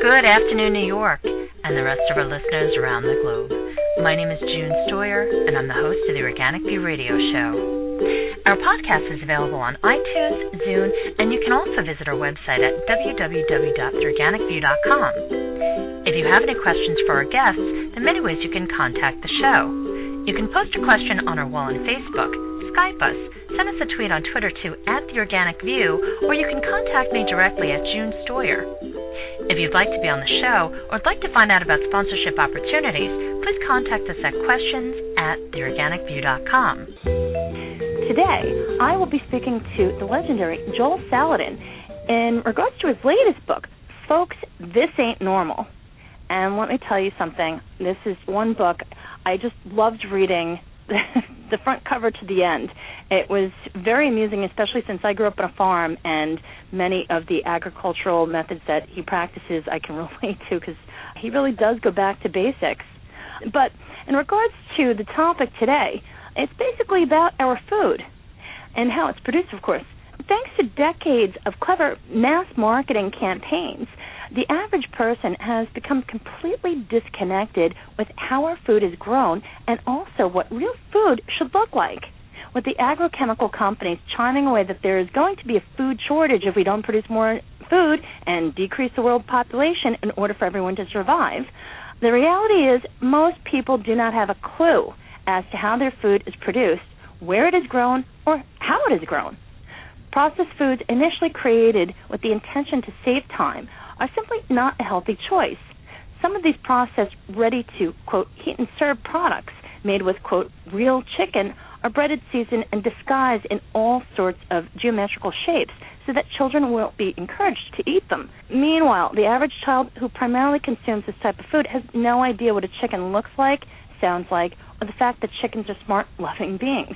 Good afternoon, New York, and the rest of our listeners around the globe. My name is June Stoyer, and I'm the host of the Organic View Radio Show. Our podcast is available on iTunes, Zune, and you can also visit our website at www.theorganicview.com. If you have any questions for our guests, there are many ways you can contact the show. You can post a question on our wall on Facebook, Skype us, send us a tweet on Twitter to @TheOrganicView, or you can contact me directly at June Stoyer. If you'd like to be on the show or would like to find out about sponsorship opportunities, please contact us at questions@theorganicview.com. Today, I will be speaking to the legendary Joel Salatin in regards to his latest book, Folks, This Ain't Normal. And let me tell you something. This is one book I just loved reading the front cover to the end. It was very amusing, especially since I grew up on a farm, and many of the agricultural methods that he practices I can relate to, because he really does go back to basics. But in regards to the topic today, it's basically about our food and how it's produced, of course. Thanks to decades of clever mass marketing campaigns, the average person has become completely disconnected with how our food is grown and also what real food should look like. With the agrochemical companies chiming away that there is going to be a food shortage if we don't produce more food and decrease the world population in order for everyone to survive, the reality is most people do not have a clue as to how their food is produced, where it is grown, or how it is grown. Processed foods initially created with the intention to save time are simply not a healthy choice. Some of these processed, ready to, quote, heat and serve products made with, quote, real chicken are breaded, seasoned, and disguised in all sorts of geometrical shapes so that children will be encouraged to eat them. Meanwhile, the average child who primarily consumes this type of food has no idea what a chicken looks like, sounds like, or the fact that chickens are smart, loving beings.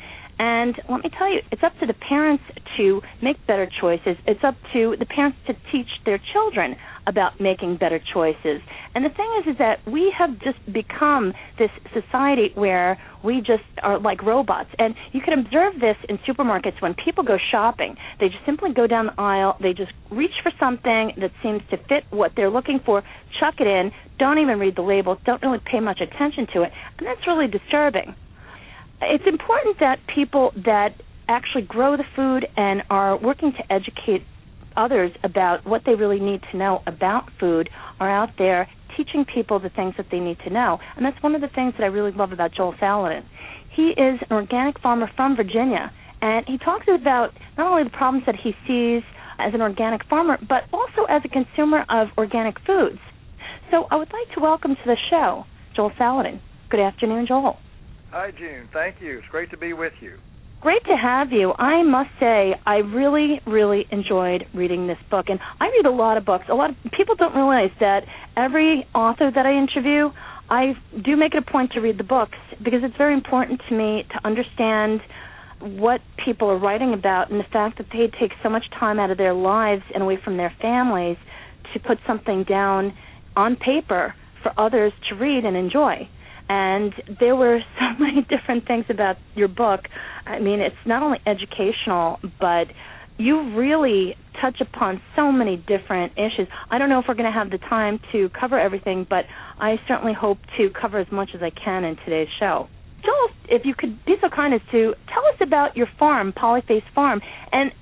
And let me tell you, it's up to the parents to make better choices. It's up to the parents to teach their children about making better choices. And the thing is that we have just become this society where we just are like robots. And you can observe this in supermarkets when people go shopping. They just simply go down the aisle. They just reach for something that seems to fit what they're looking for, chuck it in, don't even read the labels, don't really pay much attention to it. And that's really disturbing. It's important that people that actually grow the food and are working to educate others about what they really need to know about food are out there teaching people the things that they need to know. And that's one of the things that I really love about Joel Salatin. He is an organic farmer from Virginia, and he talks about not only the problems that he sees as an organic farmer, but also as a consumer of organic foods. So I would like to welcome to the show Joel Salatin. Good afternoon, Joel. Hi, June. Thank you. It's great to be with you. Great to have you. I must say, I really, really enjoyed reading this book. And I read a lot of books. A lot of people don't realize that every author that I interview, I do make it a point to read the books because it's very important to me to understand what people are writing about and the fact that they take so much time out of their lives and away from their families to put something down on paper for others to read and enjoy. And there were so many different things about your book. I mean, it's not only educational, but you really touch upon so many different issues. I don't know if we're going to have the time to cover everything, but I certainly hope to cover as much as I can in today's show. Joel, if you could be so kind as to tell us about your farm, Polyface Farm, and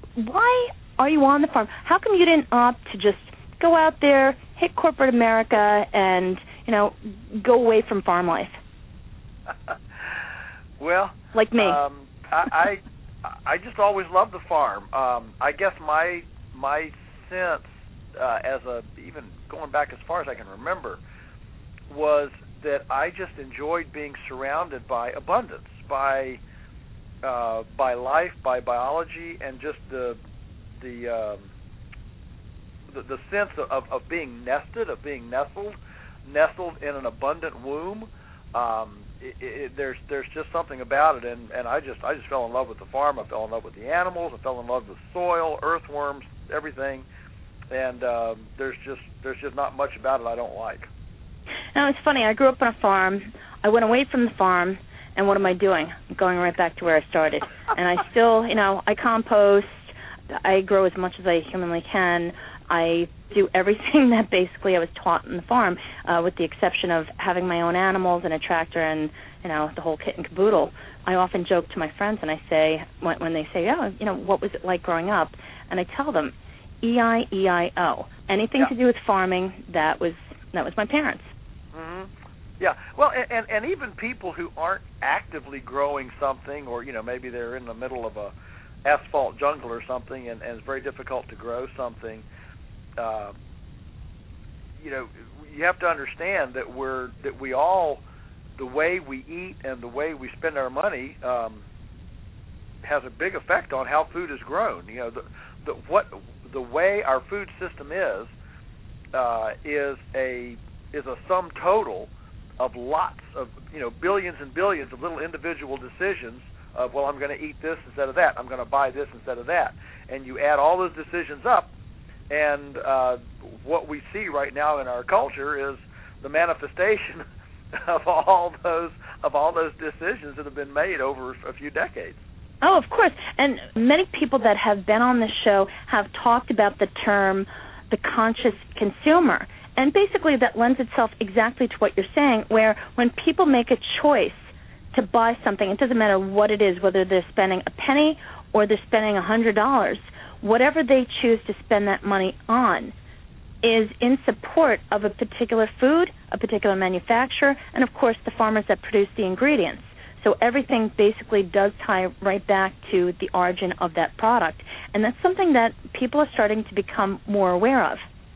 why are you on the farm? How come you didn't opt to just go out there, hit corporate America, and go away from farm life? Well, like me. I just always loved the farm. I guess my sense, even going back as far as I can remember, was that I just enjoyed being surrounded by abundance, by life, by biology, and just the sense of being nested, of being nestled in an abundant womb. There's just something about it, and I just fell in love with the farm. I fell in love with the animals. I fell in love with soil, earthworms, everything. And there's just not much about it I don't like. Now, it's funny. I grew up on a farm. I went away from the farm, and what am I doing? I'm going right back to where I started. And I still, I compost. I grow as much as I humanly can. I do everything that basically I was taught on the farm, with the exception of having my own animals and a tractor and, the whole kit and caboodle. I often joke to my friends and I say, when they say, what was it like growing up? And I tell them, E-I-E-I-O. Anything to do with farming, that was my parents. Mm-hmm. Yeah, well, and even people who aren't actively growing something, or maybe they're in the middle of a asphalt jungle or something, and it's very difficult to grow something. You have to understand that we all, the way we eat and the way we spend our money, has a big effect on how food is grown. The way our food system is a sum total of lots of billions and billions of little individual decisions of, well, I'm going to eat this instead of that, I'm going to buy this instead of that, and you add all those decisions up, and what we see right now in our culture is the manifestation of all those decisions that have been made over a few decades. Oh, of course. And many people that have been on this show have talked about the term the conscious consumer. And basically that lends itself exactly to what you're saying, where when people make a choice to buy something, it doesn't matter what it is, whether they're spending a penny or they're spending $100, whatever they choose to spend that money on is in support of a particular food, a particular manufacturer, and, of course, the farmers that produce the ingredients. So everything basically does tie right back to the origin of that product. And that's something that people are starting to become more aware of.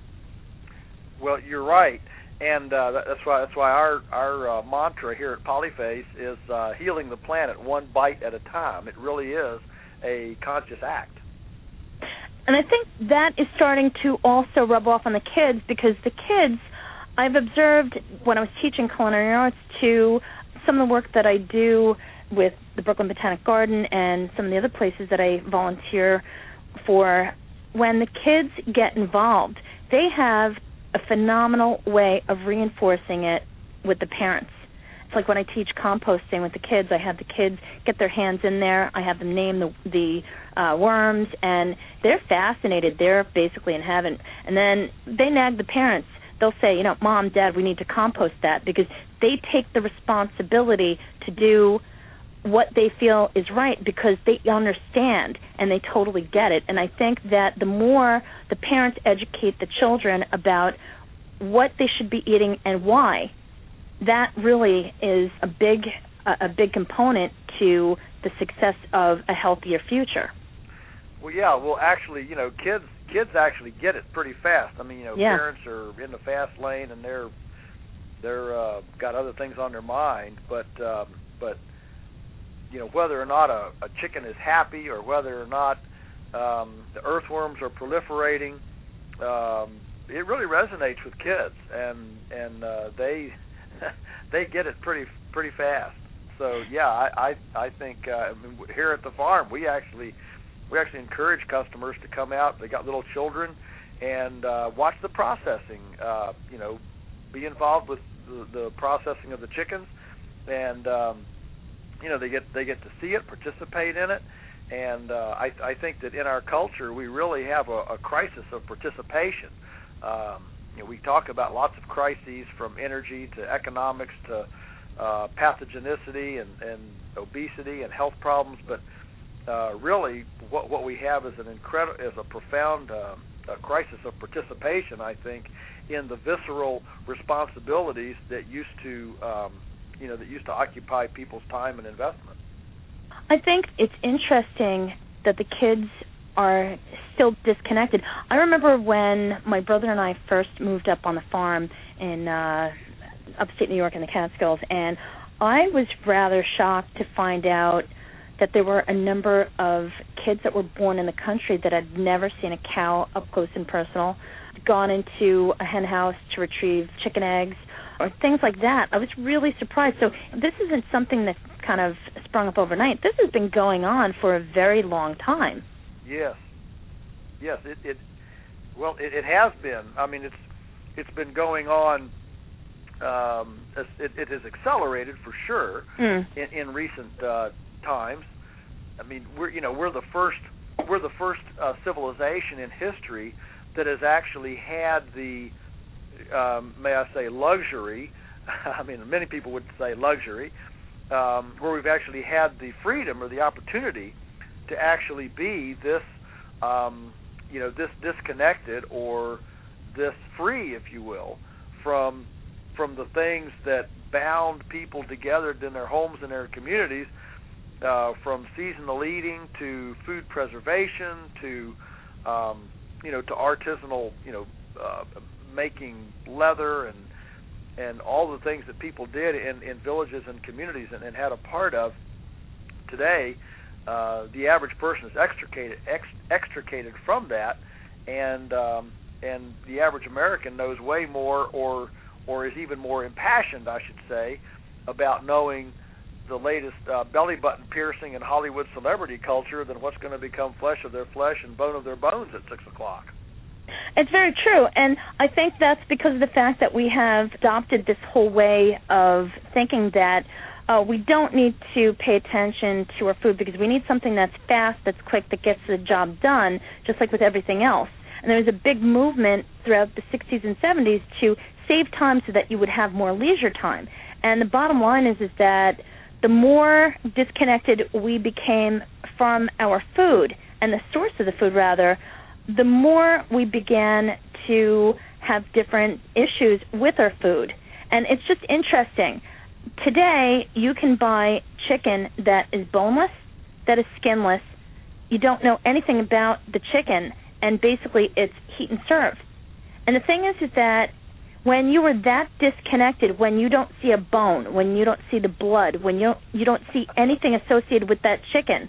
Well, you're right. And that's why our mantra here at Polyface is healing the planet one bite at a time. It really is a conscious act. And I think that is starting to also rub off on the kids, because the kids, I've observed when I was teaching culinary arts to some of the work that I do with the Brooklyn Botanic Garden and some of the other places that I volunteer for, when the kids get involved, they have a phenomenal way of reinforcing it with the parents. It's like when I teach composting with the kids, I have the kids get their hands in there, I have them name the worms, and they're fascinated. They're basically in heaven. And then they nag the parents. They'll say, Mom, Dad, we need to compost that, because they take the responsibility to do what they feel is right, because they understand and they totally get it. And I think that the more the parents educate the children about what they should be eating and why, that really is a big component to the success of a healthier future. Well, yeah. Well, actually, kids actually get it pretty fast. I mean, parents are in the fast lane and they're got other things on their mind, but whether or not a chicken is happy, or whether or not the earthworms are proliferating, it really resonates with kids, and they get it pretty fast. So yeah, I think here at the farm we actually encourage customers to come out. They got little children, and watch the processing. Be involved with the processing of the chickens, and they get to see it, participate in it, and I think that in our culture we really have a crisis of participation. We talk about lots of crises, from energy to economics to pathogenicity and obesity and health problems, but really what we have is a profound crisis of participation, I think, in the visceral responsibilities that used to occupy people's time and investment. I think it's interesting that the kids are still disconnected. I remember when my brother and I first moved up on the farm in upstate New York in the Catskills, and I was rather shocked to find out that there were a number of kids that were born in the country that had never seen a cow up close and personal, gone into a hen house to retrieve chicken eggs, or things like that. I was really surprised. So this isn't something that kind of sprung up overnight. This has been going on for a very long time. Yes. It has been. I mean, it's been going on. It has accelerated for sure in recent times. I mean, we're the first civilization in history that has actually had the, may I say, luxury, I mean, many people would say luxury, where we've actually had the freedom or the opportunity to actually be this, this disconnected or this free, if you will, from the things that bound people together in their homes and their communities, from seasonal eating to food preservation to to artisanal, making leather and all the things that people did in villages and communities and had a part of. Today, the average person is extricated from that, and the average American knows way more, or is even more impassioned, I should say, about knowing the latest belly button piercing in Hollywood celebrity culture than what's going to become flesh of their flesh and bone of their bones at 6 o'clock. It's very true, and I think that's because of the fact that we have adopted this whole way of thinking that we don't need to pay attention to our food because we need something that's fast, that's quick, that gets the job done, just like with everything else. And there was a big movement throughout the 60s and 70s to save time so that you would have more leisure time. And the bottom line is that the more disconnected we became from our food, and the source of the food, rather, the more we began to have different issues with our food. And it's just interesting. Today, you can buy chicken that is boneless, that is skinless. You don't know anything about the chicken, and basically it's heat and serve. And the thing is that when you are that disconnected, when you don't see a bone, when you don't see the blood, when you don't see anything associated with that chicken,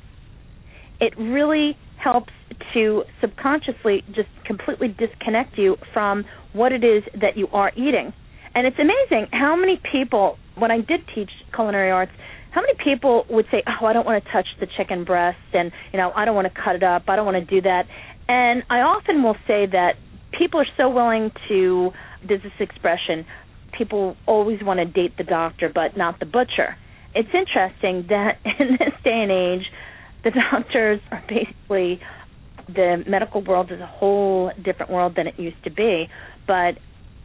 it really helps to subconsciously just completely disconnect you from what it is that you are eating. And it's amazing how many people, when I did teach culinary arts, how many people would say, oh, I don't want to touch the chicken breast, and, I don't want to cut it up, I don't want to do that. And I often will say that people are so willing to, there's this expression, people always want to date the doctor but not the butcher. It's interesting that in this day and age, the doctors are basically, the medical world is a whole different world than it used to be, but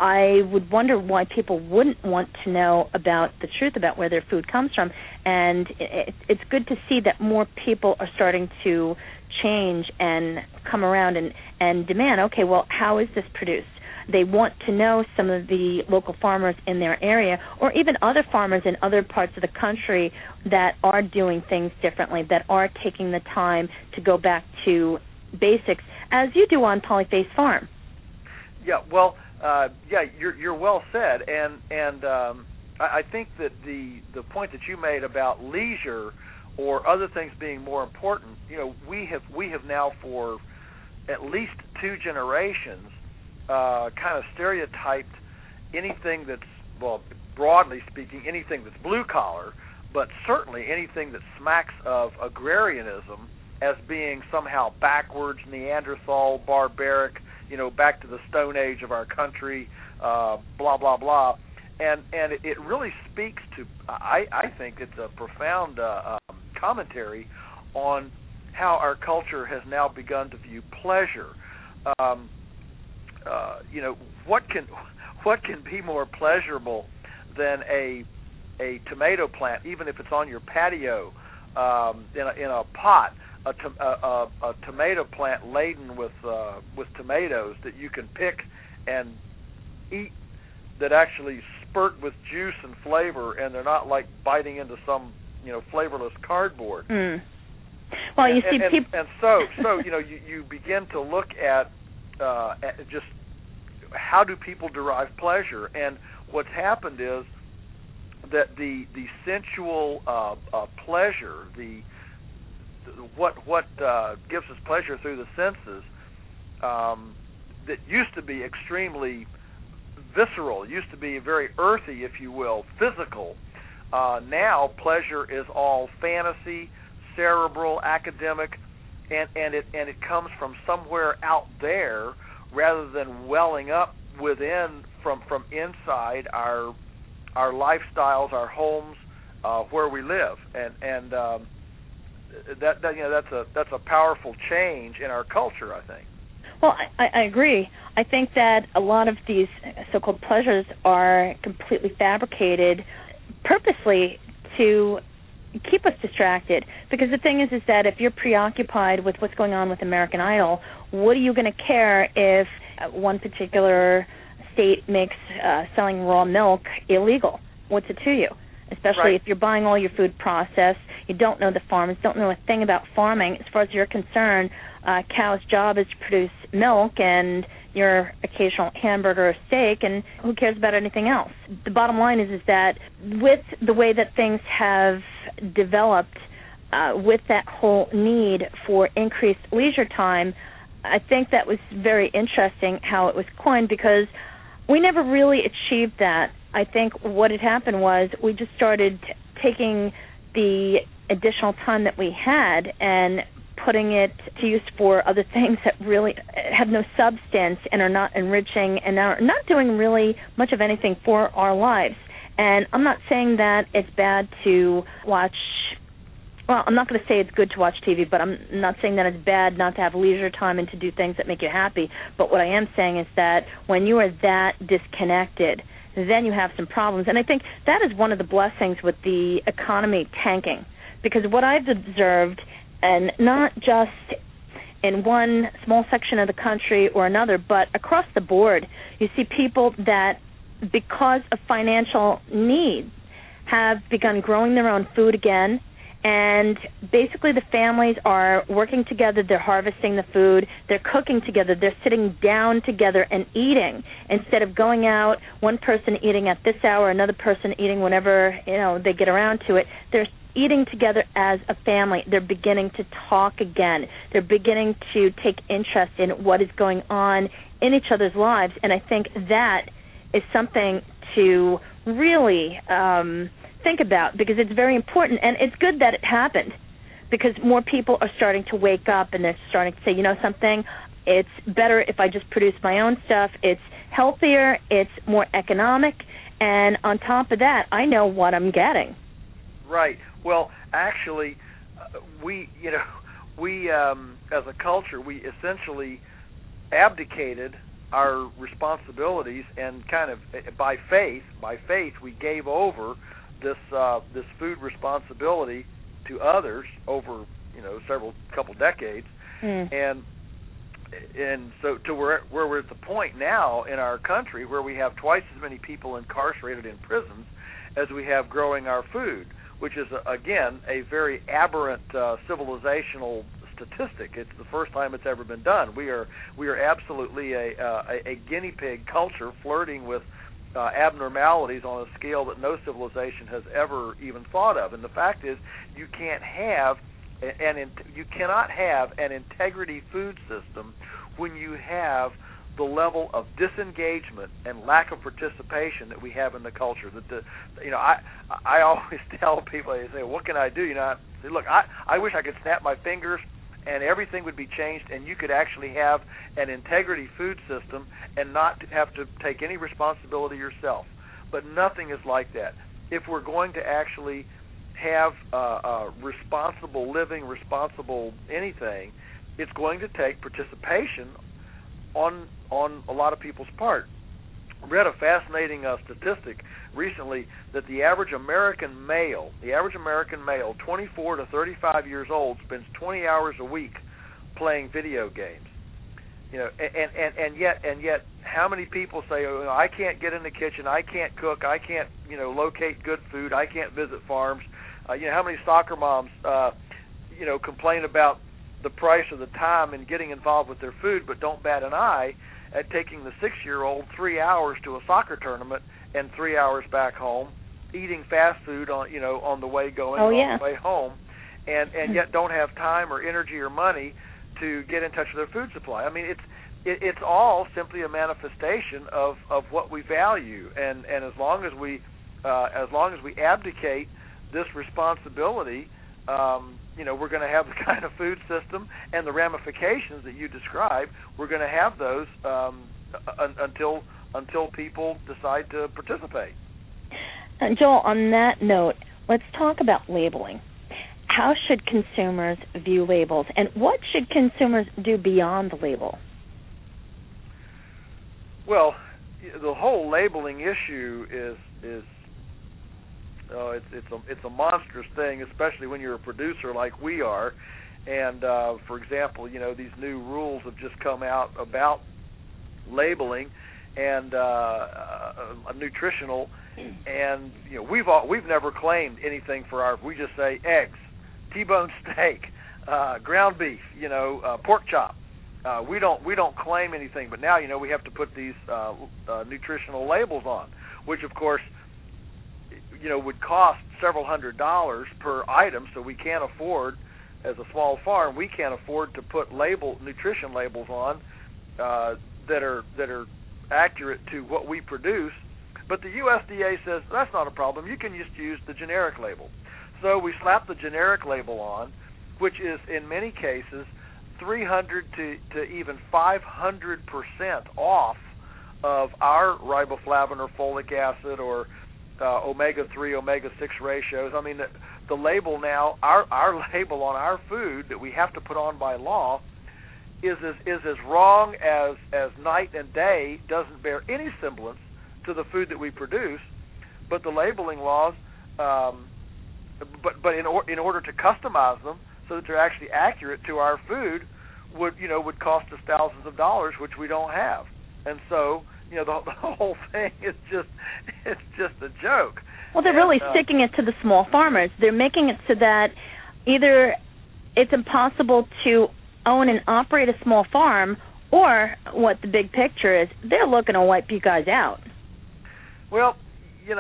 I would wonder why people wouldn't want to know about the truth about where their food comes from, and it's good to see that more people are starting to change and come around and demand, okay, well, how is this produced? They want to know some of the local farmers in their area, or even other farmers in other parts of the country that are doing things differently, that are taking the time to go back to basics, as you do on Polyface Farm. Yeah, well, you're well said, and I think that the point that you made about leisure or other things being more important, we have now for at least 2 generations kind of stereotyped anything that's, well, broadly speaking, anything that's blue collar, but certainly anything that smacks of agrarianism as being somehow backwards, Neanderthal, barbaric, back to the Stone Age of our country, blah, blah, blah. And it really speaks to, I think it's a profound commentary on how our culture has now begun to view pleasure. What can be more pleasurable than a tomato plant, even if it's on your patio, in a pot, a tomato plant laden with tomatoes that you can pick and eat, that actually spurt with juice and flavor, and they're not like biting into some flavorless cardboard. Mm. Well, you see people, and so you begin to look at just how do people derive pleasure, and what's happened is that the sensual pleasure, what gives us pleasure through the senses, that used to be extremely visceral, used to be very earthy, if you will, physical. Now pleasure is all fantasy, cerebral, academic, and it comes from somewhere out there rather than welling up within from inside our lifestyles, our homes, where we live, and that's a powerful change in our culture, I think. Well, I agree. I think that a lot of these so-called pleasures are completely fabricated purposely to keep us distracted. Because the thing is that if you're preoccupied with what's going on with American Idol, what are you going to care if one particular state makes selling raw milk illegal? What's it to you? Especially if you're buying all your food processed, you don't know the farmers, don't know a thing about farming. As far as you're concerned, a cow's job is to produce milk and your occasional hamburger or steak, and who cares about anything else? The bottom line is that with the way that things have developed, with that whole need for increased leisure time, I think that was very interesting how it was coined, because we never really achieved that. I think what had happened was we just started taking the additional time that we had and putting it to use for other things that really have no substance and are not enriching and are not doing really much of anything for our lives. And I'm not saying that it's bad to watch, well, I'm not going to say it's good to watch TV, but I'm not saying that it's bad not to have leisure time and to do things that make you happy. But what I am saying is that when you are that disconnected, then you have some problems. And I think that is one of the blessings with the economy tanking, because what I've observed, and not just in one small section of the country or another, but across the board, you see people that, because of financial need, have begun growing their own food again, and basically the families are working together, they're harvesting the food, they're cooking together, they're sitting down together and eating, instead of going out, one person eating at this hour, another person eating whenever, they get around to it. They're eating together as a family. They're beginning to talk again. They're beginning to take interest in what is going on in each other's lives, and I think that is something to really think about, because it's very important, and it's good that it happened, because more people are starting to wake up and they're starting to say, something, it's better if I just produce my own stuff. It's healthier, it's more economic, and on top of that, I know what I'm getting. Right. Well, actually, we as a culture, we essentially abdicated our responsibilities, and kind of by faith, we gave over this food responsibility to others over couple decades, and so to where we're at the point now in our country where we have twice as many people incarcerated in prisons as we have growing our food, which is again a very aberrant civilizational statistic. It's the first time it's ever been done. We are absolutely a guinea pig culture, flirting with abnormalities on a scale that no civilization has ever even thought of. And the fact is, you cannot have an integrity food system when you have the level of disengagement and lack of participation that we have in the culture. That I always tell people, I say, what can I do? I say, look, I wish I could snap my fingers and everything would be changed, and you could actually have an integrity food system and not have to take any responsibility yourself. But nothing is like that. If we're going to actually have responsible living, responsible anything, it's going to take participation on a lot of people's part. I read a fascinating statistic recently that the average American male, 24 to 35 years old, spends 20 hours a week playing video games. And yet, how many people say, I can't get in the kitchen, I can't cook, I can't, locate good food, I can't visit farms. How many soccer moms, complain about the price of the time and getting involved with their food, but don't bat an eye at taking the 6-year-old 3 hours to a soccer tournament and 3 hours back home, eating fast food on the way going, on the way home, and yet don't have time or energy or money to get in touch with their food supply. I mean, it's all simply a manifestation of what we value, and as long as we abdicate this responsibility, we're going to have the kind of food system and the ramifications that you described. We're going to have those until people decide to participate. And Joel, on that note, let's talk about labeling. How should consumers view labels, and what should consumers do beyond the label? Well, the whole labeling issue is it's a monstrous thing, especially when you're a producer like we are. And for example, these new rules have just come out about labeling and nutritional, and we've never claimed anything for our. We just say eggs, T-bone steak, ground beef, pork chop. We don't claim anything, but now we have to put these nutritional labels on, which of course would cost several $100s per item. So we can't afford, as a small farm, we can't afford to put nutrition labels on that are accurate to what we produce. But the USDA says that's not a problem. You can just use the generic label. So we slap the generic label on, which is in many cases 300 to even 500% off of our riboflavin or folic acid or omega-3, omega-6 ratios. I mean, the label now, our label on our food that we have to put on by law is as wrong as night and day, doesn't bear any semblance to the food that we produce. But the labeling laws, but in order to customize them so that they're actually accurate to our food, would cost us thousands of dollars, which we don't have. And so, the whole thing is just a joke. Well, they're really sticking it to the small farmers. They're making it so that either it's impossible to own and operate a small farm, or what the big picture is, they're looking to wipe you guys out. Well, there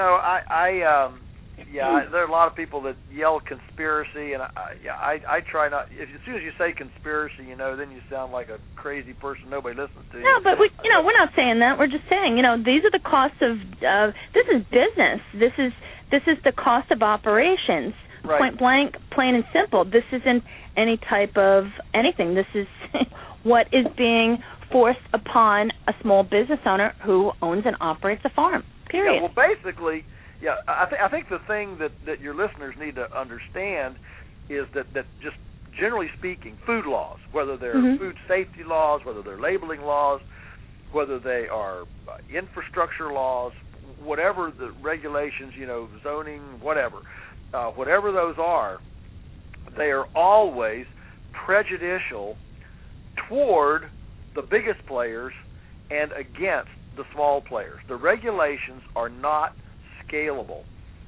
are a lot of people that yell conspiracy, and I try not. As soon as you say conspiracy, then you sound like a crazy person. Nobody listens to you. No, but we're not saying that. We're just saying, these are the costs of. This is business. This is the cost of operations. Right. Point blank, plain and simple. This isn't any type of anything. This is what is being forced upon a small business owner who owns and operates a farm. Period. Yeah, well, basically. Yeah, I think the thing that your listeners need to understand is that just generally speaking, food laws, whether they're food safety laws, whether they're labeling laws, whether they are infrastructure laws, whatever the regulations, zoning, whatever those are, they are always prejudicial toward the biggest players and against the small players. The regulations are not scalable.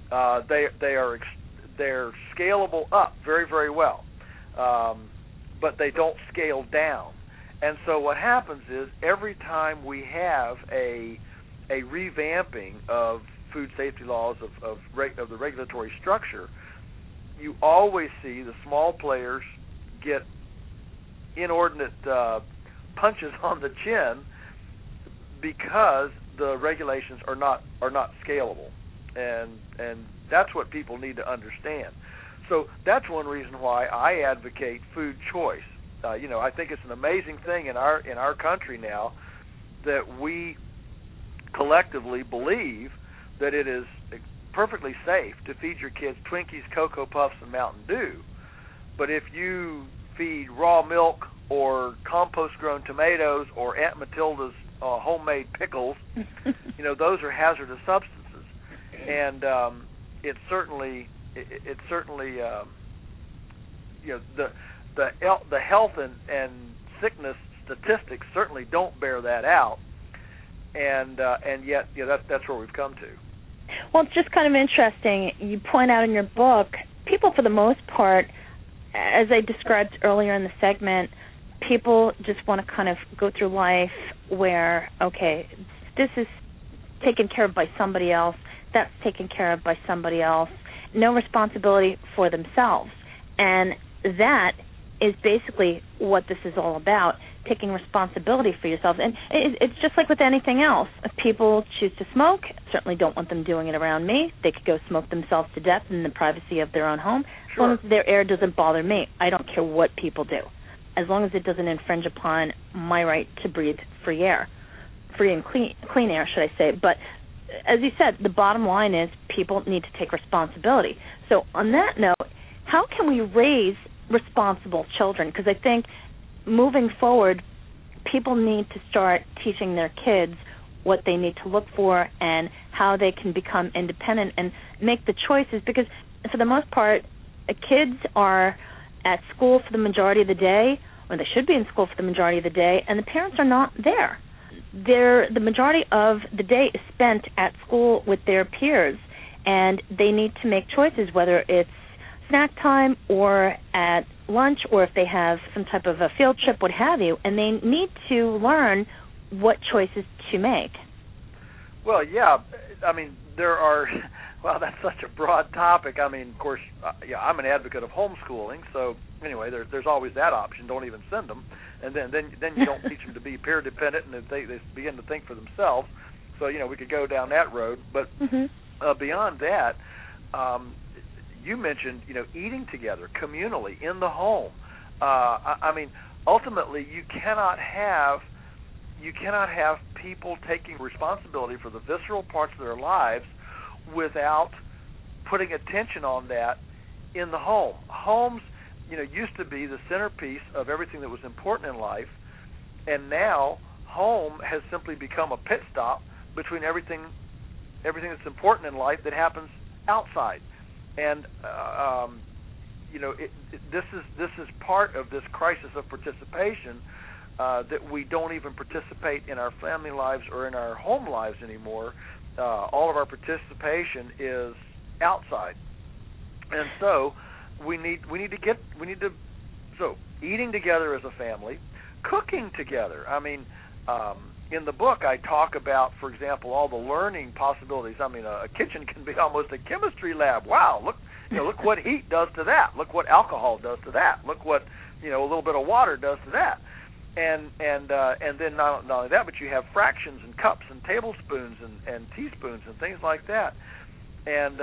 They're scalable up very, very well, but they don't scale down. And so what happens is every time we have a revamping of food safety laws of the regulatory structure, you always see the small players get inordinate punches on the chin because the regulations are not scalable. And that's what people need to understand. So that's one reason why I advocate food choice. I think it's an amazing thing in our country now that we collectively believe that it is perfectly safe to feed your kids Twinkies, Cocoa Puffs, and Mountain Dew. But if you feed raw milk or compost-grown tomatoes or Aunt Matilda's homemade pickles, those are hazardous substances. And it certainly the health and sickness statistics certainly don't bear that out, and yet that's where we've come to. Well, it's just kind of interesting. You point out in your book, people for the most part, as I described earlier in the segment, people just want to kind of go through life where, okay, this is taken care of by somebody else, that's taken care of by somebody else, no responsibility for themselves. And that is basically what this is all about, taking responsibility for yourself. And it's just like with anything else. If people choose to smoke, certainly don't want them doing it around me. They could go smoke themselves to death in the privacy of their own home. Sure. As long as their air doesn't bother me, I don't care what people do. As long as it doesn't infringe upon my right to breathe free air. Free and clean air, should I say. But as you said, the bottom line is people need to take responsibility. So on that note, how can we raise responsible children? Because I think moving forward, people need to start teaching their kids what they need to look for and how they can become independent and make the choices, because for the most part, kids are at school for the majority of the day, or they should be in school for the majority of the day, and the parents are not there. The majority of the day is spent at school with their peers, and they need to make choices, whether it's snack time or at lunch, or if they have some type of a field trip, what have you, and they need to learn what choices to make. Well, yeah, I mean, there are, well, that's such a broad topic. I mean, of course, I'm an advocate of homeschooling, so anyway, there's always that option. Don't even send them, and then you don't teach them to be peer dependent, and they begin to think for themselves. So, we could go down that road, but beyond that, you mentioned, eating together communally in the home. I mean, ultimately, you cannot have people taking responsibility for the visceral parts of their lives without putting attention on that in the home. Homes, used to be the centerpiece of everything that was important in life, and now home has simply become a pit stop between everything that's important in life that happens outside. And this is part of this crisis of participation, that we don't even participate in our family lives or in our home lives anymore. All of our participation is outside, and so we need to eating together as a family, cooking together. I mean, in the book, I talk about, for example, all the learning possibilities. I mean, a kitchen can be almost a chemistry lab. Wow, look what heat does to that. Look what alcohol does to that. Look what a little bit of water does to that. And then not only that, but you have fractions and cups and tablespoons and teaspoons and things like that. And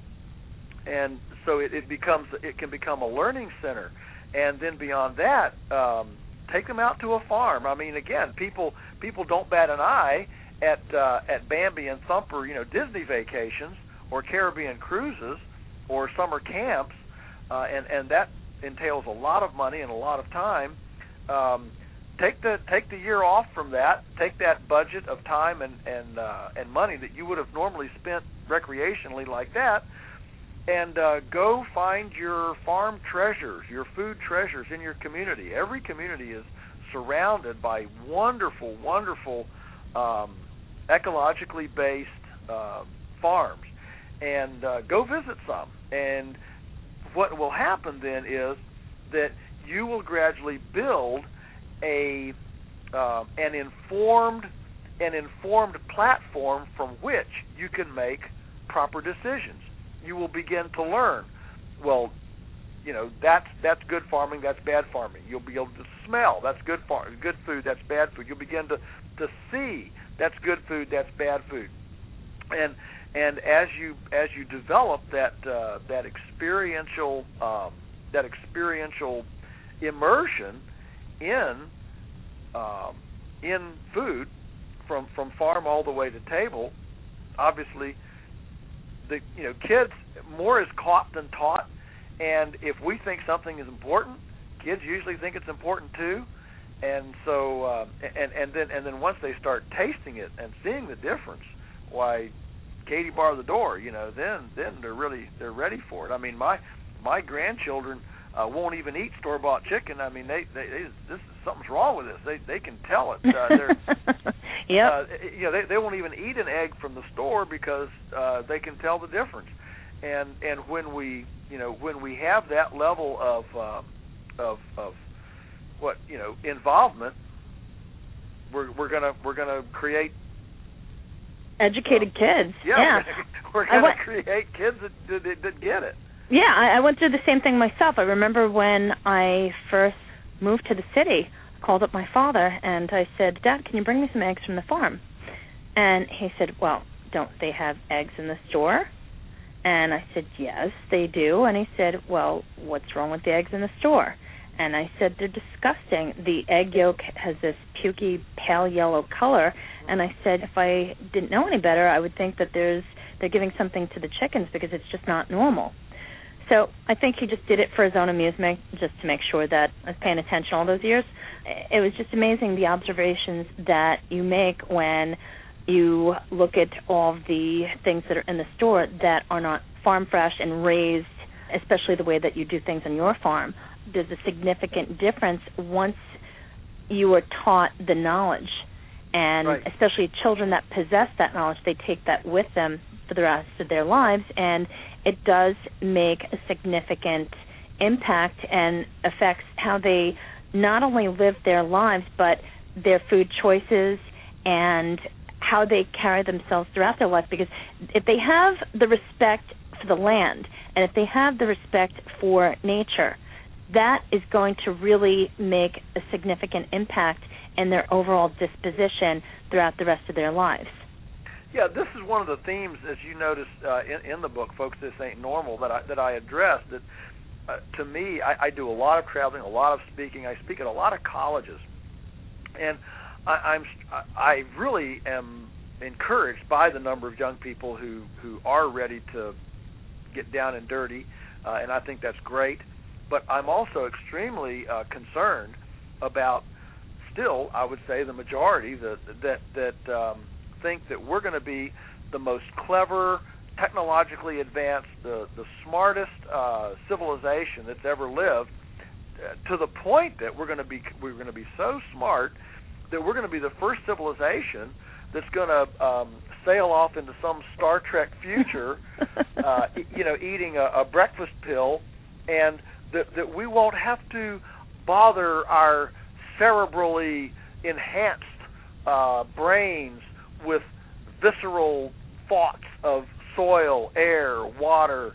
so it can become a learning center. And then beyond that, take them out to a farm. I mean, again, people don't bat an eye at Bambi and Thumper, Disney vacations or Caribbean cruises or summer camps, and that entails a lot of money and a lot of time. Take the year off from that. Take that budget of time and money that you would have normally spent recreationally like that, and go find your farm treasures, your food treasures in your community. Every community is surrounded by wonderful, wonderful ecologically based farms, and go visit some. And what will happen then is that you will gradually build an informed platform from which you can make proper decisions. You will begin to learn, well, that's good farming, that's bad farming. You'll be able to smell, that's good food, that's bad food. You'll begin to see, that's good food, that's bad food. And as you develop that experiential immersion in food from farm all the way to table, obviously the kids, more is caught than taught, and if we think something is important, kids usually think it's important too. And so and then once they start tasting it and seeing the difference, why, Katie, bar the door, then they're ready for it. I mean, my grandchildren won't even eat store-bought chicken. I mean, something's wrong with this. They can tell it. They won't even eat an egg from the store because they can tell the difference. And when we have that level of involvement, we're gonna create educated kids. Yeah. We're gonna create kids that get it. Yeah, I went through the same thing myself. I remember when I first moved to the city, I called up my father and I said, "Dad, can you bring me some eggs from the farm?" And he said, "Well, don't they have eggs in the store?" And I said, "Yes, they do." And he said, "Well, what's wrong with the eggs in the store?" And I said, "They're disgusting. The egg yolk has this pukey, pale yellow color." And I said, if I didn't know any better, I would think that they're giving something to the chickens because it's just not normal. So I think he just did it for his own amusement, just to make sure that I was paying attention all those years. It was just amazing, the observations that you make when, You look at all of the things that are in the store that are not farm fresh and raised, especially the way that you do things on your farm. There's a significant difference once you are taught the knowledge. And right. especially children that possess that knowledge, they take that with them for the rest of their lives, and it does make a significant impact and affects how they not only live their lives, but their food choices and how they carry themselves throughout their life. Because if they have the respect for the land and if they have the respect for nature, that is going to really make a significant impact in their overall disposition throughout the rest of their lives. Yeah, this is one of the themes, as you notice in the book, Folks, This Ain't Normal, that I addressed. That to me, I do a lot of traveling, a lot of speaking. I speak at a lot of colleges, and I really am encouraged by the number of young people who are ready to get down and dirty, and I think that's great. But I'm also extremely concerned about, still, I would say, the majority that think that we're going to be the most clever, technologically advanced, the smartest civilization that's ever lived, to the point that we're going to be so smart that we're going to be the first civilization that's going to sail off into some Star Trek future, eating a breakfast pill, and that we won't have to bother our cerebrally enhanced brains with visceral thoughts of soil, air, water,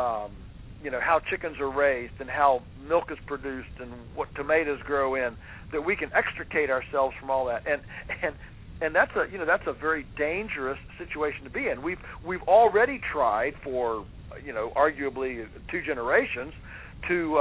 how chickens are raised and how milk is produced and what tomatoes grow in, that we can extricate ourselves from all that. And that's a very dangerous situation to be in. We've already tried for arguably 2 generations to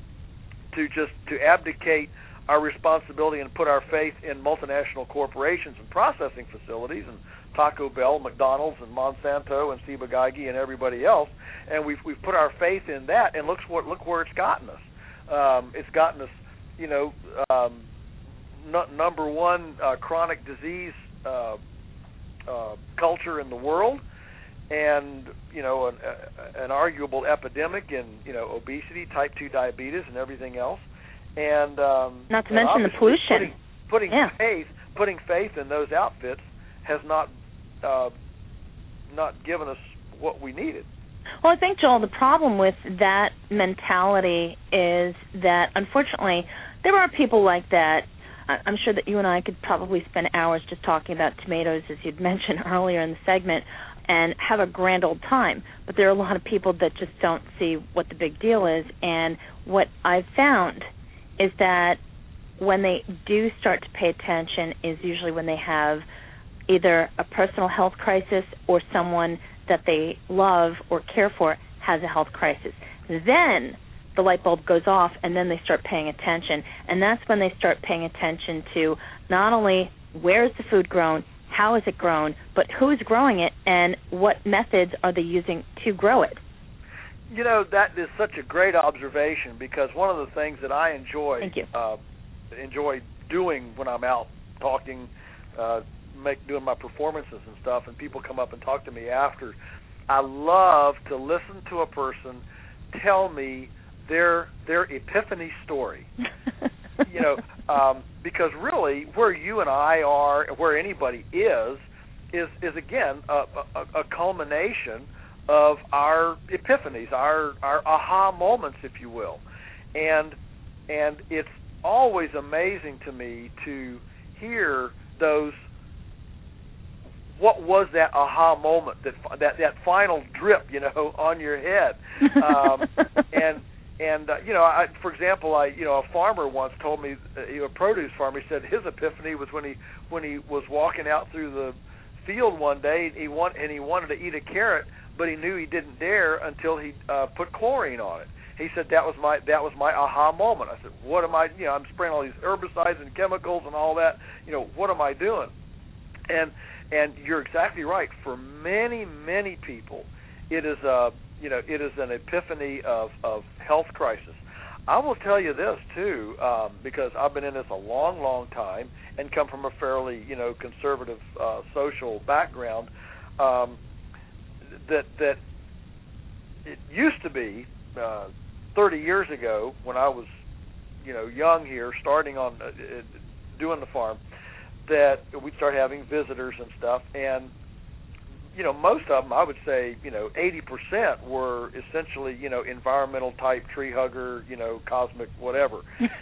abdicate our responsibility and put our faith in multinational corporations and processing facilities and Taco Bell, McDonald's, and Monsanto and Ciba-Geigy and everybody else, and we've put our faith in that, and look where it's gotten us. It's gotten us, number one chronic disease culture in the world, and an arguable epidemic in obesity, type 2 diabetes, and everything else. And not to mention the pollution. Putting faith in those outfits has not given us what we needed. Well, I think, Joel, the problem with that mentality is that, unfortunately, there are people like that. I'm sure that you and I could probably spend hours just talking about tomatoes, as you'd mentioned earlier in the segment, and have a grand old time. But there are a lot of people that just don't see what the big deal is. And what I've found is that when they do start to pay attention is usually when they have either a personal health crisis or someone that they love or care for has a health crisis. Then the light bulb goes off, and then they start paying attention. And that's when they start paying attention to not only where is the food grown, how is it grown, but who's growing it and what methods are they using to grow it. That is such a great observation, because one of the things that I enjoy doing when I'm out talking, doing my performances and stuff, and people come up and talk to me after, I love to listen to a person tell me their epiphany story. Because really, where you and I are, where anybody is again a culmination of our epiphanies, our aha moments, if you will, and it's always amazing to me to hear those. What was that aha moment? That final drip, on your head, for example, a farmer once told me, a produce farmer, he said his epiphany was when he was walking out through the field one day, and he wanted to eat a carrot, but he knew he didn't dare until he put chlorine on it. He said that was my aha moment. I said, what am I? I'm spraying all these herbicides and chemicals and all that. What am I doing? And you're exactly right. For many, many people, it is an epiphany of health crisis. I will tell you this too, because I've been in this a long, long time and come from a fairly, conservative social background. That it used to be 30 years ago when I was, young here, starting on doing the farm, that we'd start having visitors and stuff, and most of them, I would say, 80% were essentially, environmental type, tree hugger, cosmic, whatever.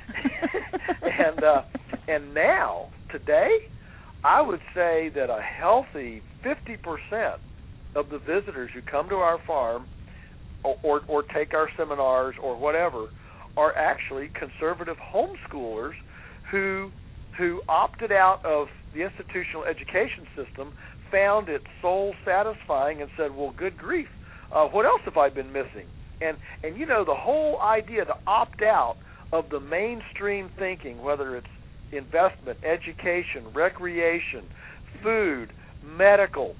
And now, today, I would say that a healthy 50% of the visitors who come to our farm or take our seminars or whatever are actually conservative homeschoolers who opted out of the institutional education system, found it soul satisfying, and said, well, good grief, what else have I been missing? And the whole idea to opt out of the mainstream thinking, whether it's investment, education, recreation, food, medical,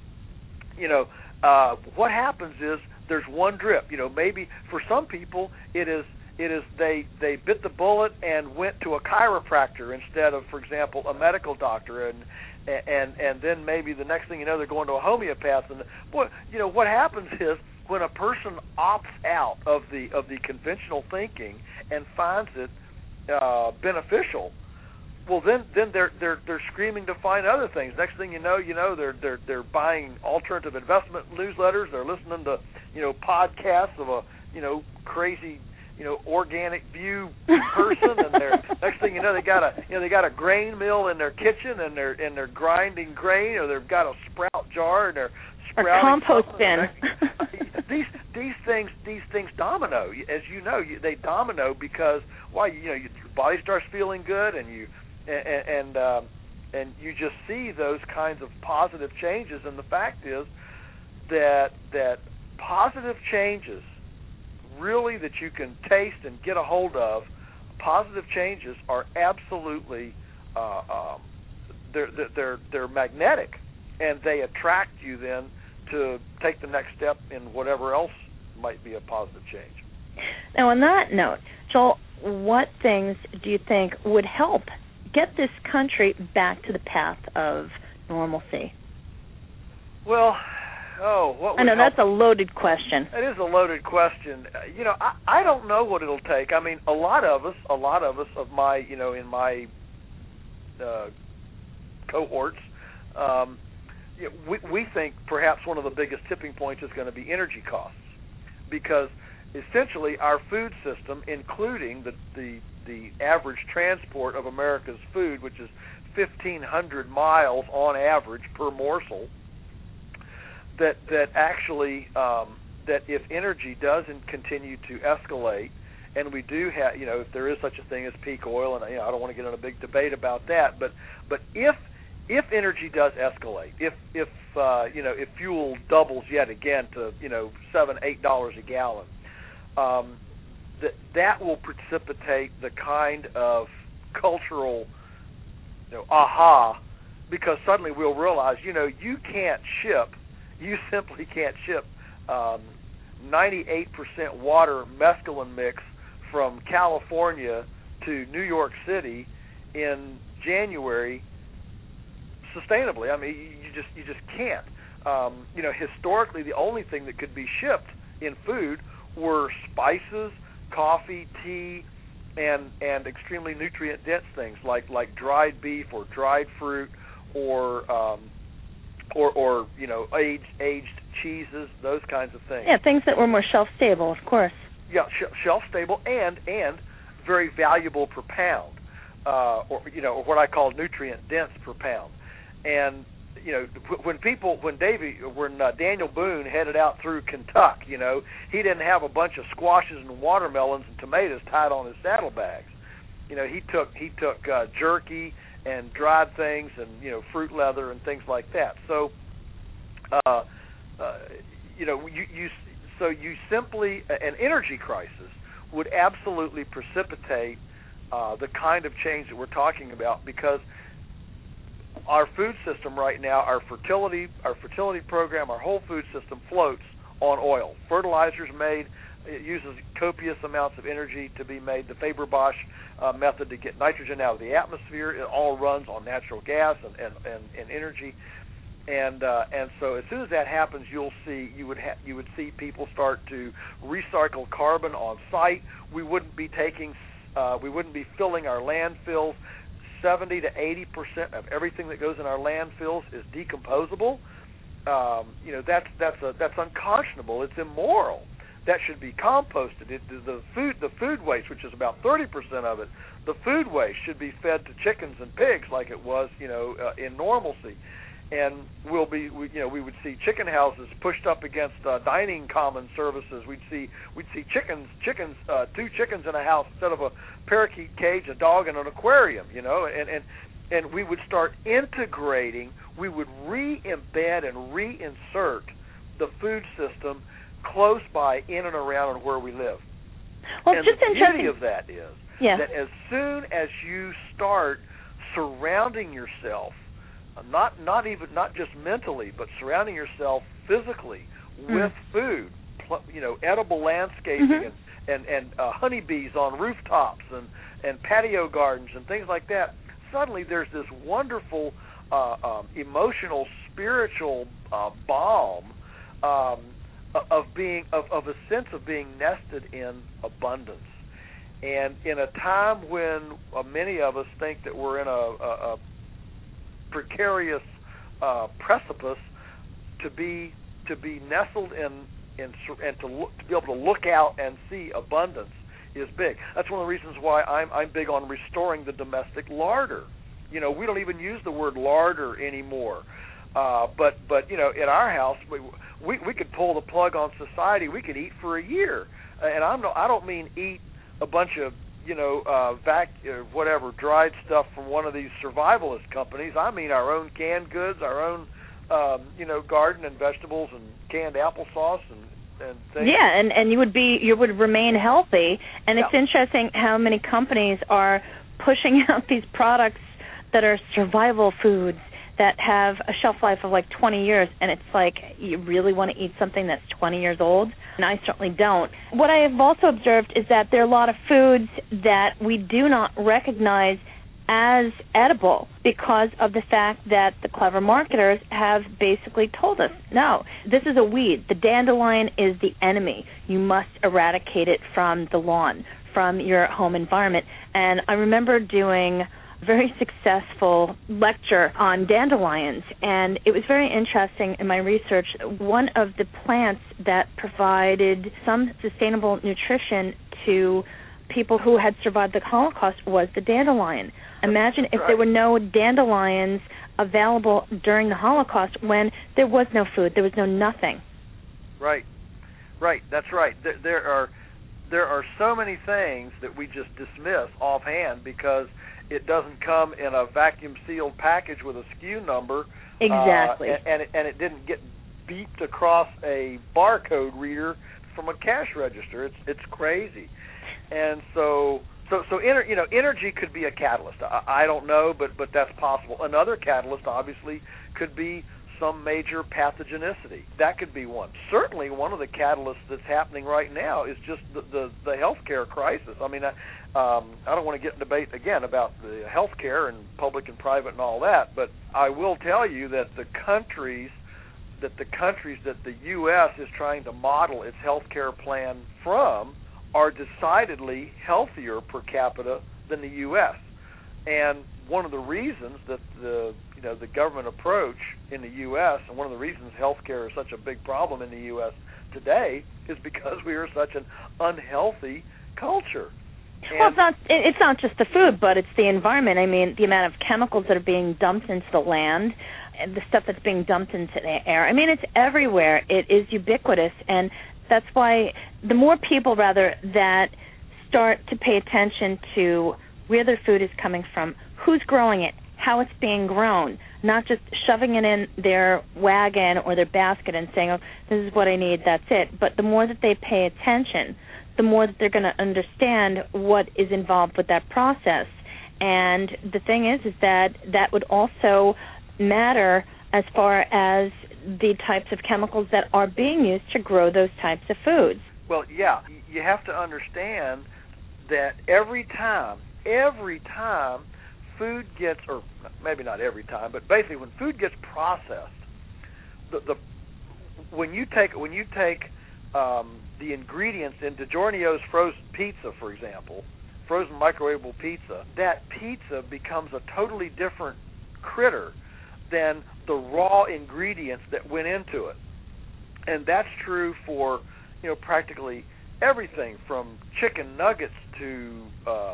what happens is there's one drip. Maybe for some people it is they bit the bullet and went to a chiropractor instead of, for example, a medical doctor, and then maybe the next thing you know, they're going to a homeopath. And what happens is when a person opts out of the conventional thinking and finds it beneficial, well, then they're screaming to find other things. Next thing you know, they're buying alternative investment newsletters. They're listening to podcasts of a crazy organic view person, and next thing you know, they got a grain mill in their kitchen, and they're grinding grain, or they've got a sprout jar and they're sprouting a compost bin. These things domino, as they domino because your body starts feeling good, and you just see those kinds of positive changes. And the fact is that positive changes, really, that you can taste and get a hold of, positive changes are absolutely they're magnetic, and they attract you then to take the next step in whatever else might be a positive change. Now, on that note, Joel, what things do you think would help get this country back to the path of normalcy? Well, what I know help? That's a loaded question. It is a loaded question. I don't know what it'll take. I mean, a lot of us of my, in my cohorts, we think perhaps one of the biggest tipping points is going to be energy costs, because essentially our food system, including the average transport of America's food, which is 1,500 miles on average per morsel, that actually that if energy doesn't continue to escalate, and we do have, if there is such a thing as peak oil, and I don't want to get in a big debate about that, but if energy does escalate, if fuel doubles yet again to $7-8 a gallon, that will precipitate the kind of cultural aha, because suddenly we'll realize you simply can't ship 98% water mescaline mix from California to New York City in January sustainably. I mean, you just can't. Historically, the only thing that could be shipped in food were spices, coffee, tea, and extremely nutrient dense things like dried beef or dried fruit or aged cheeses, those kinds of things. Yeah, things that were more shelf stable, of course. Yeah, shelf stable and very valuable per pound, or what I call nutrient dense per pound. And when Daniel Boone headed out through Kentucky, he didn't have a bunch of squashes and watermelons and tomatoes tied on his saddlebags. He took jerky and dried things and fruit leather and things like that. So you simply, an energy crisis would absolutely precipitate the kind of change that we're talking about, because our food system right now, our fertility program, our whole food system floats on oil. Fertilizer's made It uses copious amounts of energy to be made. The Faber-Bosch method to get nitrogen out of the atmosphere, it all runs on natural gas and energy. And so as soon as that happens, you would see people start to recycle carbon on site. We wouldn't be filling our landfills. 70 to 80% of everything that goes in our landfills is decomposable. That's unconscionable. It's immoral. That should be composted. The food waste, which is about 30% of it, the food waste should be fed to chickens and pigs like it was, in normalcy. And we would see chicken houses pushed up against dining common services. We'd see chickens, 2 chickens in a house instead of a parakeet cage, a dog, and an aquarium. And we would start integrating. We would re-embed and reinsert the food system close by, in and around, and where we live. Well, and just the interesting. beauty of that is that as soon as you start surrounding yourself, not just mentally, but surrounding yourself physically with food, edible landscaping and honeybees on rooftops and patio gardens and things like that, suddenly there's this wonderful emotional, spiritual balm of a sense of being nested in abundance. And in a time when many of us think that we're in a precarious precipice, to be nestled in and to be able to look out and see abundance is big. That's one of the reasons why I'm big on restoring the domestic larder. We don't even use the word larder anymore. But in our house we could pull the plug on society. We could eat for a year, and I don't mean eat a bunch of dried stuff from one of these survivalist companies. I mean our own canned goods, our own garden and vegetables and canned applesauce and things. Yeah, and you would remain healthy. And it's interesting how many companies are pushing out these products that are survival foods that have a shelf life of like 20 years, and it's like, you really want to eat something that's 20 years old? And I certainly don't. What I have also observed is that there are a lot of foods that we do not recognize as edible because of the fact that the clever marketers have basically told us, no, this is a weed. The dandelion is the enemy. You must eradicate it from the lawn, from your home environment. And I remember doing very successful lecture on dandelions, and it was very interesting in my research. One of the plants that provided some sustainable nutrition to people who had survived the Holocaust was the dandelion. Imagine if there were no dandelions available during the Holocaust when there was no food, there was no nothing. Right, that's right. There are so many things that we just dismiss offhand because it doesn't come in a vacuum-sealed package with a SKU number. Exactly. And it didn't get beeped across a barcode reader from a cash register. It's crazy. And so energy could be a catalyst. I don't know, but that's possible. Another catalyst, obviously, could be some major pathogenicity. That could be one. Certainly, one of the catalysts that's happening right now is just the healthcare crisis. I mean, I don't want to get in debate again about the healthcare and public and private and all that, but I will tell you that the countries that the U.S. is trying to model its healthcare plan from are decidedly healthier per capita than the U.S. And one of the reasons that the government approach in the U.S. and one of the reasons healthcare is such a big problem in the U.S. today is because we are such an unhealthy culture. Well, it's not just the food, but it's the environment. I mean, the amount of chemicals that are being dumped into the land, and the stuff that's being dumped into the air. I mean, it's everywhere. It is ubiquitous, and that's why the more people, rather, that start to pay attention to where their food is coming from, who's growing it, how it's being grown, not just shoving it in their wagon or their basket and saying, oh, this is what I need, that's it. But the more that they pay attention, the more that they're going to understand what is involved with that process. And the thing is that would also matter as far as the types of chemicals that are being used to grow those types of foods. Well, yeah, you have to understand that every time food gets, or maybe not every time, but basically when food gets processed, when you take the ingredients in DiGiorno's frozen pizza, for example, frozen microwavable pizza, that pizza becomes a totally different critter than the raw ingredients that went into it. And that's true for, practically everything from chicken nuggets to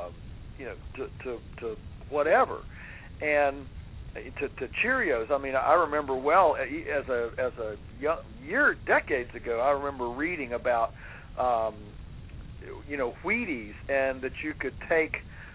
to whatever, and to Cheerios. I mean, I remember well as a decades ago. I remember reading about Wheaties, and that you could take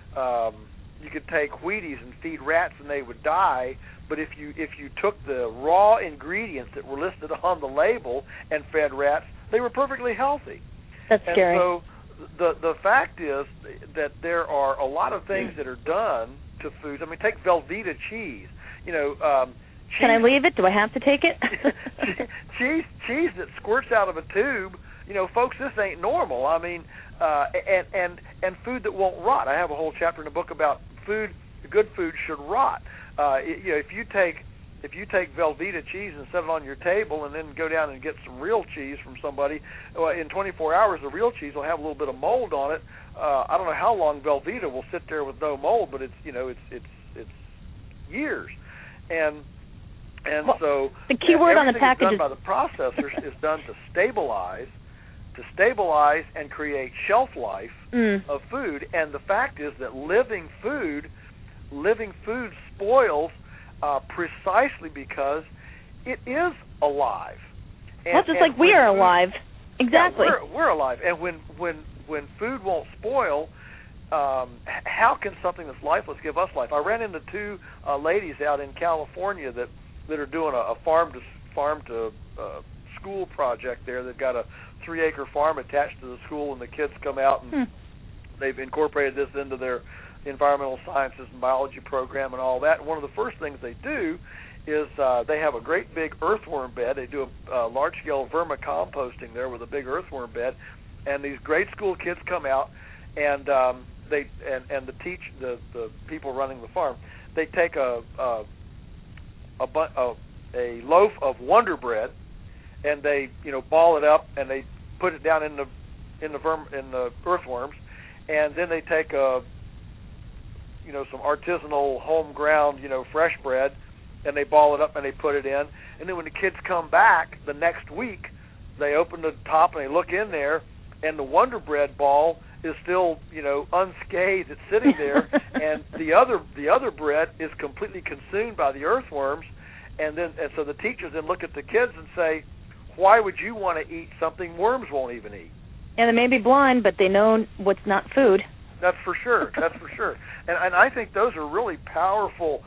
Wheaties and feed rats and they would die. But if you took the raw ingredients that were listed on the label and fed rats, they were perfectly healthy. That's scary. And so the fact is that there are a lot of things that are done to foods. I mean, take Velveeta cheese. Cheese, can I leave it? Do I have to take it? cheese that squirts out of a tube. Folks, this ain't normal. I mean, and food that won't rot. I have a whole chapter in the book about food. Good food should rot. If you take Velveeta cheese and set it on your table, and then go down and get some real cheese from somebody, in 24 hours the real cheese will have a little bit of mold on it. I don't know how long Velveeta will sit there with no mold, but it's years. And so the key word on the package done by the processors is done to stabilize and create shelf life of food. And the fact is that living food spoils precisely because it is alive. Well, just like we are alive. Exactly. Yeah, we're alive. And when food won't spoil, how can something that's lifeless give us life? I ran into two ladies out in California that are doing a farm to school project there. They've got a 3-acre farm attached to the school, and the kids come out and they've incorporated this into their environmental sciences and biology program and all that. And one of the first things they do is they have a great big earthworm bed. They do a large-scale vermicomposting there with a big earthworm bed, and these grade school kids come out, and the people running the farm, they take a loaf of Wonder Bread, and they ball it up and they put it down in the earthworms, and then they take some artisanal home ground fresh bread, and they ball it up and they put it in, and then when the kids come back the next week, they open the top and they look in there, and the Wonder Bread ball is still unscathed. It's sitting there, and the other bread is completely consumed by the earthworms, and so the teachers then look at the kids and say, why would you want to eat something worms won't even eat? And they may be blind, but they know what's not food. That's for sure. That's for sure. And I think those are really powerful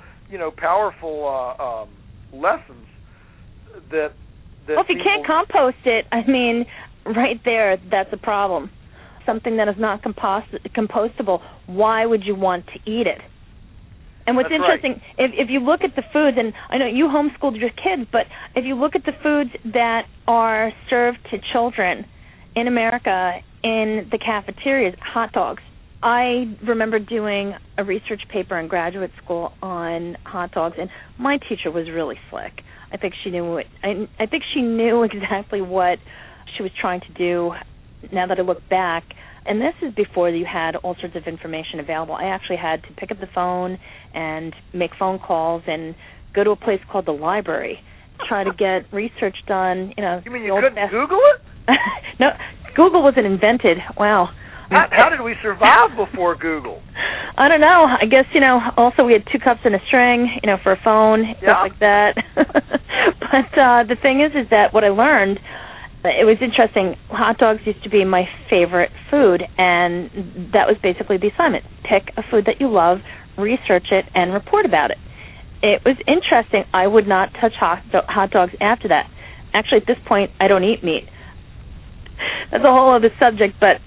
lessons that well, if you can't compost it, I mean, right there, that's a problem. Something that is not compostable, why would you want to eat it? And what's interesting, right, if you look at the foods, and I know you homeschooled your kids, but if you look at the foods that are served to children in America in the cafeterias, hot dogs. I remember doing a research paper in graduate school on hot dogs, and my teacher was really slick. I think she knew I think she knew exactly what she was trying to do. Now that I look back, and this is before you had all sorts of information available. I actually had to pick up the phone and make phone calls and go to a place called the library, try to get research done. You mean you couldn't Google it? No, Google wasn't invented. Wow. How did we survive before Google? I don't know. I guess, also we had 2 cups and a string, for a phone, stuff like that. But the thing is that what I learned, it was interesting. Hot dogs used to be my favorite food, and that was basically the assignment. Pick a food that you love, research it, and report about it. It was interesting. I would not touch hot dogs after that. Actually, at this point, I don't eat meat. That's a whole other subject, but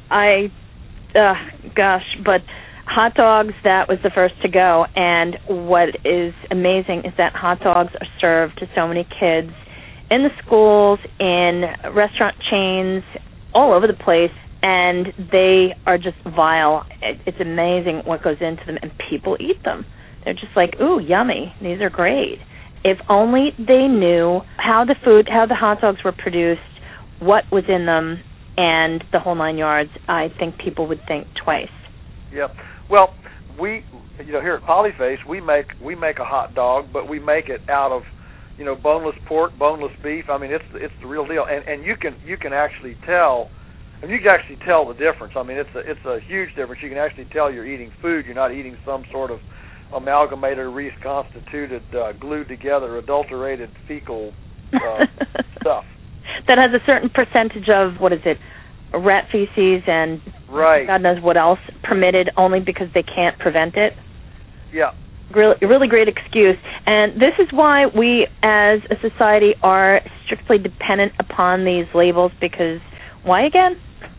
but hot dogs, that was the first to go. And what is amazing is that hot dogs are served to so many kids in the schools, in restaurant chains, all over the place, and they are just vile. It's amazing what goes into them, and people eat them. They're just like, ooh, yummy. These are great. If only they knew how the hot dogs were produced, what was in them, and the whole 9 yards, I think people would think twice. Yeah. Well, we, here at Polyface, we make a hot dog, but we make it out of, boneless pork, boneless beef. I mean, it's the real deal, and you can actually tell. And you can actually tell the difference. I mean, it's a huge difference. You can actually tell you're eating food. You're not eating some sort of amalgamated, reconstituted, glued together, adulterated fecal stuff. That has a certain percentage of, rat feces and right. God knows what else permitted only because they can't prevent it. Yeah. Really great excuse. And this is why we as a society are strictly dependent upon these labels, because why again?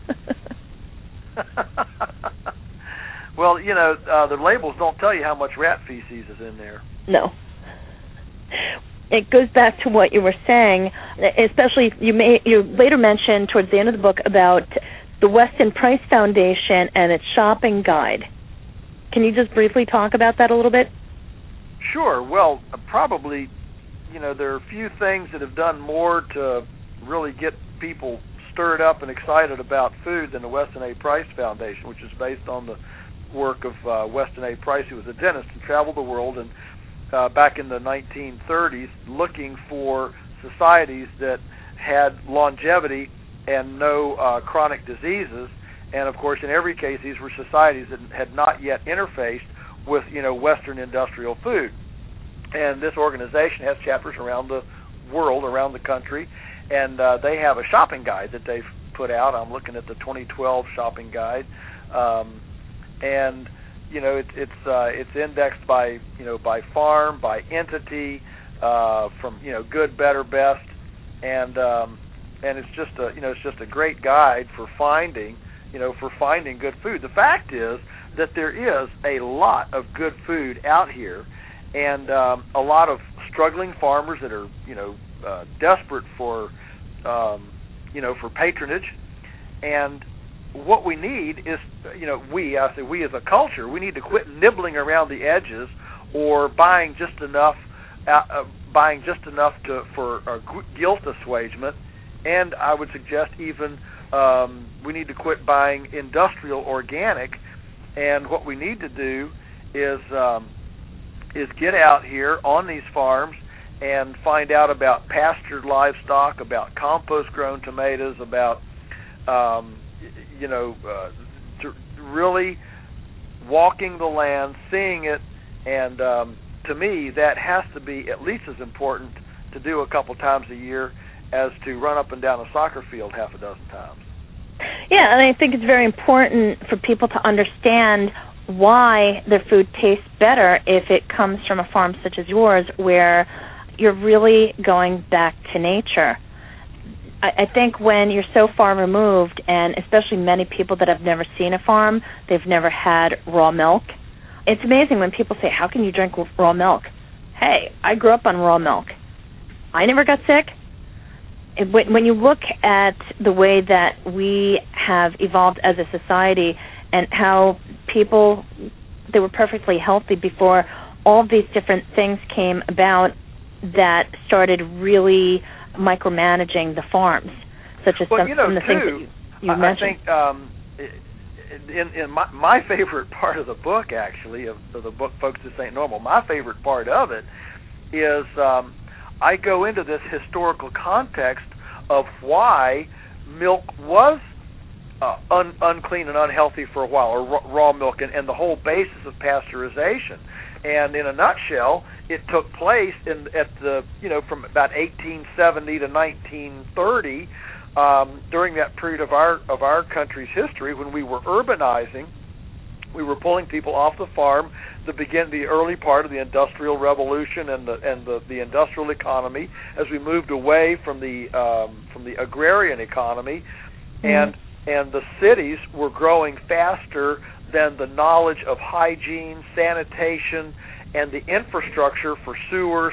Well, the labels don't tell you how much rat feces is in there. No. It goes back to what you were saying, especially you later mentioned towards the end of the book about the Weston Price Foundation and its shopping guide. Can you just briefly talk about that a little bit? Sure. Well, probably, there are a few things that have done more to really get people stirred up and excited about food than the Weston A. Price Foundation, which is based on the work of Weston A. Price, who was a dentist and traveled the world and back in the 1930s looking for societies that had longevity and no chronic diseases. And, of course, in every case, these were societies that had not yet interfaced with, Western industrial food. And this organization has chapters around the world, around the country, and they have a shopping guide that they've put out. I'm looking at the 2012 shopping guide, and it's indexed by farm, by entity, from good, better, best, and it's just a great guide for finding good food. The fact is that there is a lot of good food out here, and a lot of struggling farmers that are desperate for patronage. And what we need is, we as a culture, we need to quit nibbling around the edges or buying just enough for guilt assuagement. And I would suggest even we need to quit buying industrial organic. And what we need to do is get out here on these farms and find out about pastured livestock, about compost-grown tomatoes, about really walking the land, seeing it, and to me that has to be at least as important to do a couple times a year as to run up and down a soccer field half a dozen times. Yeah, and I think it's very important for people to understand why their food tastes better if it comes from a farm such as yours, where you're really going back to nature. I think when you're so far removed, and especially many people that have never seen a farm, they've never had raw milk. It's amazing when people say, how can you drink raw milk? Hey, I grew up on raw milk. I never got sick. When you look at the way that we have evolved as a society and how people, they were perfectly healthy before all these different things came about that started really micromanaging the farms, such as some of the things that you mentioned. I think in my favorite part of the book, actually, of the book Folks This Ain't Normal, my favorite part of it is I go into this historical context of why milk was unclean and unhealthy for a while, or raw milk, and the whole basis of pasteurization. And in a nutshell, it took place from about 1870 to 1930, during that period of our country's history when we were urbanizing. We were pulling people off the farm to begin the early part of the Industrial Revolution and the industrial economy, as we moved away from the agrarian economy, and the cities were growing faster than the knowledge of hygiene, sanitation, and the infrastructure for sewers,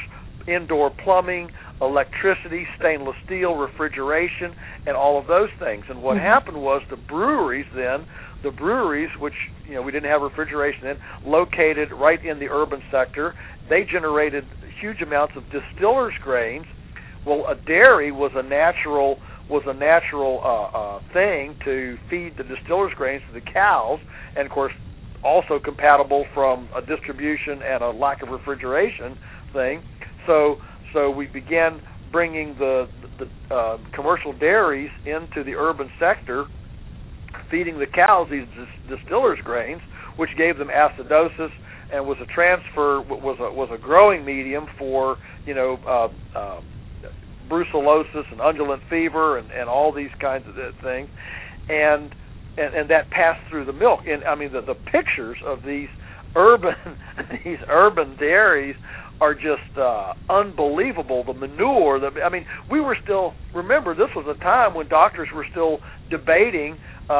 indoor plumbing, electricity, stainless steel, refrigeration, and all of those things. And what happened was the breweries, which we didn't have refrigeration in, located right in the urban sector, they generated huge amounts of distillers' grains. Well, a dairy was a natural thing to feed the distillers' grains to the cows, and of course also compatible from a distribution and a lack of refrigeration thing. So we began bringing the commercial dairies into the urban sector, feeding the cows these distillers' grains, which gave them acidosis and was a growing medium for brucellosis and undulant fever and all these kinds of things, and that passed through the milk. And I mean the pictures of these urban dairies are just unbelievable. The manure, we were still, remember, this was a time when doctors were still debating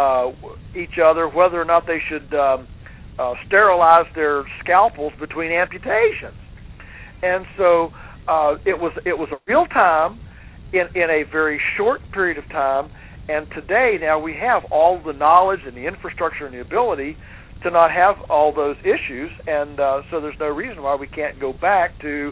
each other whether or not they should sterilize their scalpels between amputations. And so it was a real time in a very short period of time. And today, now we have all the knowledge and the infrastructure and the ability to not have all those issues, and so there's no reason why we can't go back to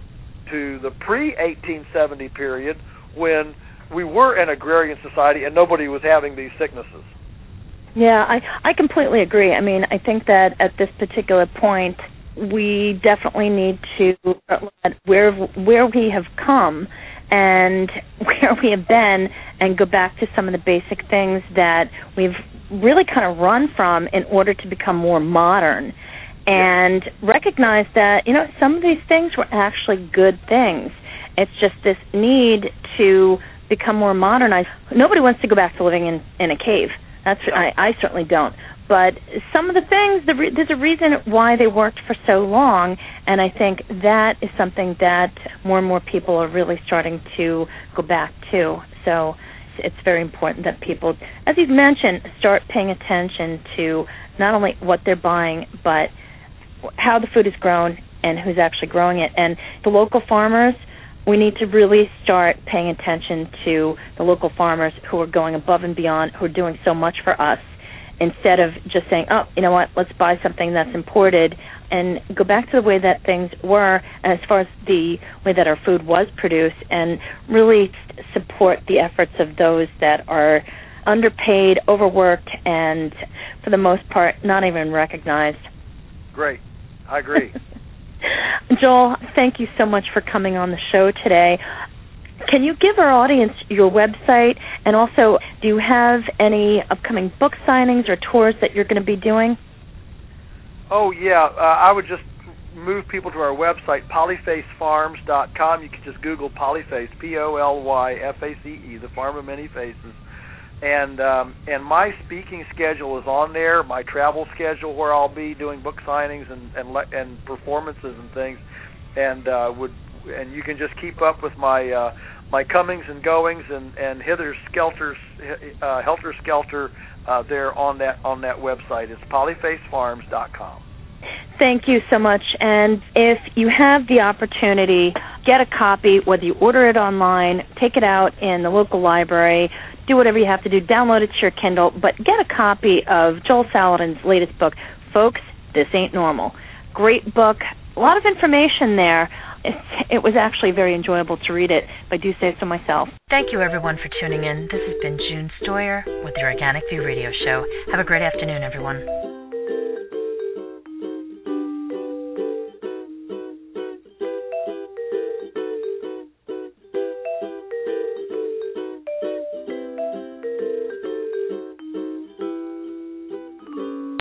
the pre-1870 period when we were an agrarian society and nobody was having these sicknesses. Yeah, I completely agree. I mean, I think that at this particular point, we definitely need to look at where we have come and where we have been and go back to some of the basic things that we've really kind of run from in order to become more modern, and recognize that, some of these things were actually good things. It's just this need to become more modernized. Nobody wants to go back to living in a cave. I certainly don't. But some of the things, there's a reason why they worked for so long, and I think that is something that more and more people are really starting to go back to. So it's very important that people, as you've mentioned, start paying attention to not only what they're buying, but how the food is grown and who's actually growing it. And the local farmers, we need to really start paying attention to the local farmers who are going above and beyond, who are doing so much for us, instead of just saying, oh, you know what, let's buy something that's imported, and go back to the way that things were, and as far as the way that our food was produced, and really support the efforts of those that are underpaid, overworked, and for the most part not even recognized. Great. I agree. Joel, thank you so much for coming on the show today. Can you give our audience your website, and also, do you have any upcoming book signings or tours that you're going to be doing? Oh, yeah. I would just move people to our website, polyfacefarms.com. You can just Google Polyface, Polyface, the farm of many faces. And my speaking schedule is on there, my travel schedule where I'll be doing book signings and performances and things, and you can just keep up with my comings and goings and helter skelter there on that website. It's polyfacefarms.com. Thank you so much. And if you have the opportunity, get a copy, whether you order it online, take it out in the local library, do whatever you have to do, download it to your Kindle, but get a copy of Joel Salatin's latest book, Folks, This Ain't Normal. Great book, a lot of information there. It was actually very enjoyable to read it, if I do say so myself. Thank you, everyone, for tuning in. This has been June Stoyer with the Organic View Radio Show. Have a great afternoon, everyone.